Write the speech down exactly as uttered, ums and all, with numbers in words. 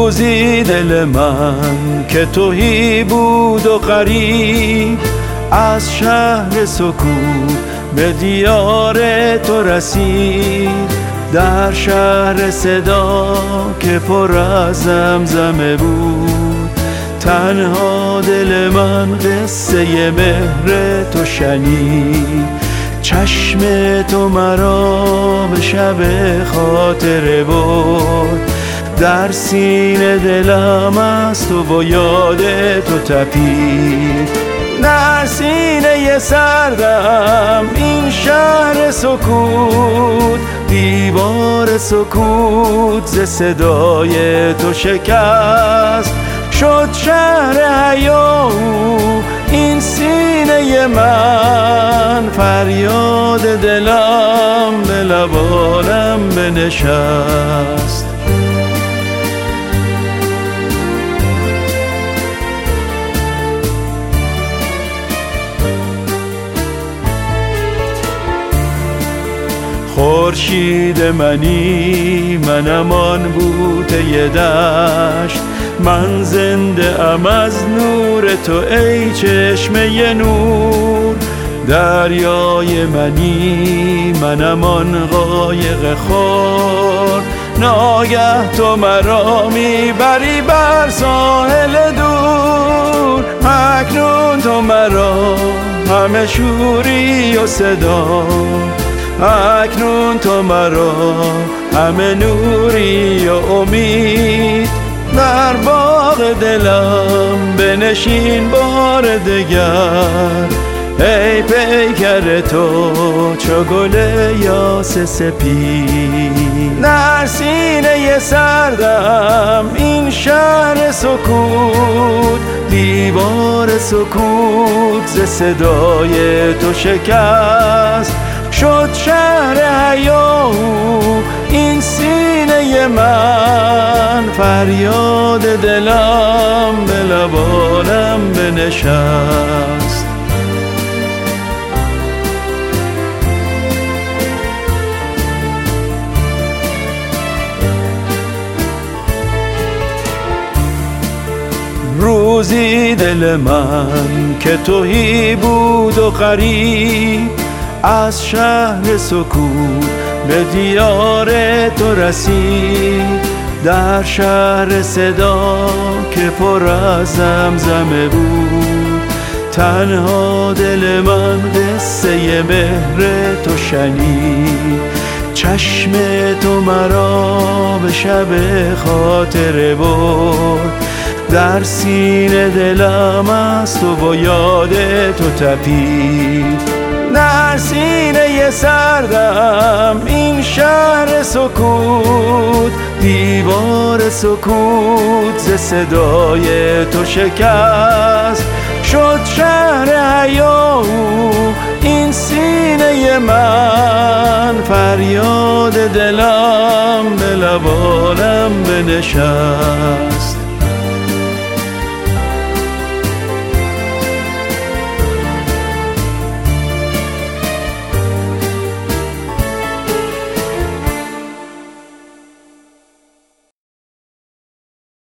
روزی دل من که تهی بود و غریب، از شهر سکوت به دیار تو رسید. در شهر صدا که پر از زمزمه بود، تنها دل من قصه مهر تو شنید. چشم تو مرا به شب خاطره برد، در سینه دلم از تو و یاد تو تپید. در سینه سردم این شهر سکوت، دیوار سکوت ز صدای تو شکست. شد شهر حیاهو این سینه من، فریاد دلم به لبانم بنشست. خورشید منی منم آن بوته دشت، من زنده ام از نور تو ای چشمه نور. دریای منی منم آن قایق خور، ناگه تو مرا میبری بر ساحل دور. اکنون تو مرا همه شوری و صدا، اکنون تو مرا همه نوری و امید. در باغ دلم بنشین بار دگر، ای پیکر تو چو گل یاس سپید. در سینه سردم این شهر سکوت، دیوار سکوت ز صدای تو شکست. شد شهر حیاهو این سینه من، فریاد دلم به لبانم بنشست. روزی دل من که تهی بود و غریب، از شهر سکوت به دیار تو رسید. در شهر صدا که پر از زمزمه بود، تنها دل من قصه مهر تو شنید. چشم تو مرا به شب خاطره برد، در سینه دلم از تو و یاد تو تپید. در سینه سردم این شهر سکوت، دیوار سکوت ز صدای تو شکست. شد شهر حیاهو این سینه من، فریاد دلم به لبانم بنشست.